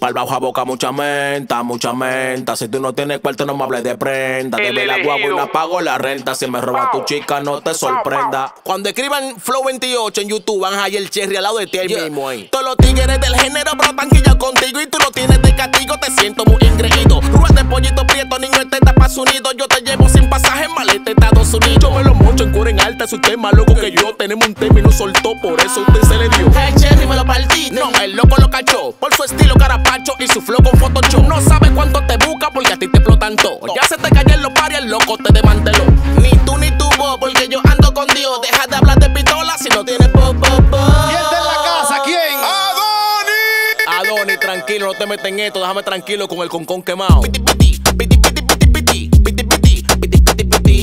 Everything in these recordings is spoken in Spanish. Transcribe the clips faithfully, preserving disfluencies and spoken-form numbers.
Pa'l bajo a boca mucha menta, mucha menta. Si tú no tienes cuarto no me hables de prenda. Debe la guagua y la pago la renta. Si me roba tu chica no te sorprenda. Cuando escriban Flow veintiocho en YouTube van a hallar el Cherry al lado de ti ahí mismo ahí. Todos los tigres del género brotan quilla contigo y tú lo tienes de castigo. Te siento muy ingreído. Rúa de pollito prieto, niño este tapa su nido. Yo te llevo sin pasaje en maleta Estados Unidos. Yo me lo mocho en cura en alta. Si usted es más loco que yo, tenemos un tema y no soltó. Por eso usted se le dio. El Cherry me lo partí. No, el loco lo cachó. Por su estilo carapacho y su flow con Photoshop. No sabes cuánto te busca porque a ti te explotan todo. Ya se te cayó en los pares, el loco te desmanteló. Ni tú ni tu voz, porque yo ando con Dios. Deja de hablar de pistola si no tienes pop, pop, pop. ¿Quién está en la casa? ¿Quién? ¡Adoni! Adoni, tranquilo, no te metas en esto. Déjame tranquilo con el concón quemado. Piti, piti, piti, piti, piti, piti, piti, piti, piti, piti,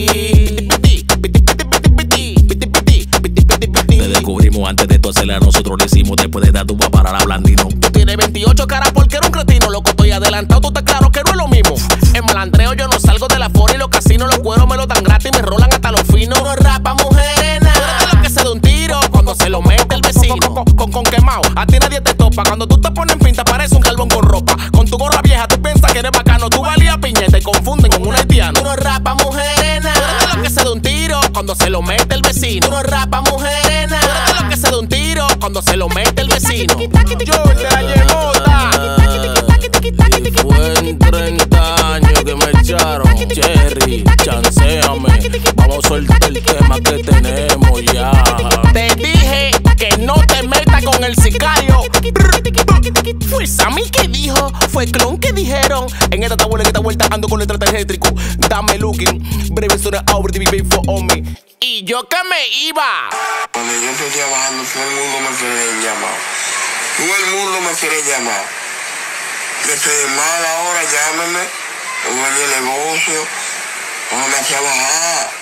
piti. Te descubrimos antes de tu hacerla, nosotros lo hicimos. Después de dar tu para la blandino. Tú tienes veintiocho caras porque eres un cretino, loco. Estoy adelantado, tú estás claro que no es lo mismo. En malandreo yo no salgo de la fora y los casinos, los cueros me lo dan gratis y me rolan hasta los finos. No rapa, mujeres, nada. Tú eres de lo que se da un tiro cuando se lo mete el vecino. Con, con, con, con quemado, a ti nadie te topa. Cuando tú te pones en pinta parece un carbón con ropa. Con tu gorra vieja tú piensas que eres bacano. Tú valías piña y te confunden con un haitiano. Tú no rapa, mujeres, nada. Tú eres de lo que se da un tiro cuando se lo mete el vecino. Tú no rapa, mujeres, nada. Tú eres de lo que se da un tiro cuando se lo mete el vecino. Yo te la llevo. Fue en treinta años que me echaron. Cherry, chanceame. Vamos a soltar el tema que tenemos ya. Te dije que no te metas con el sicario. Fue Sammy que dijo, fue Clon que dijeron. En esta tabla, en esta vuelta ando con el eléctrico. Dame looking, breve story over the big big for on me. Y yo que me iba. Cuando yo estoy trabajando, todo el mundo me quiere llamar. Todo el mundo me quiere llamar. Que estoy de mal ahora, llámenme. Yo voy de negocio. Vamos a trabajar.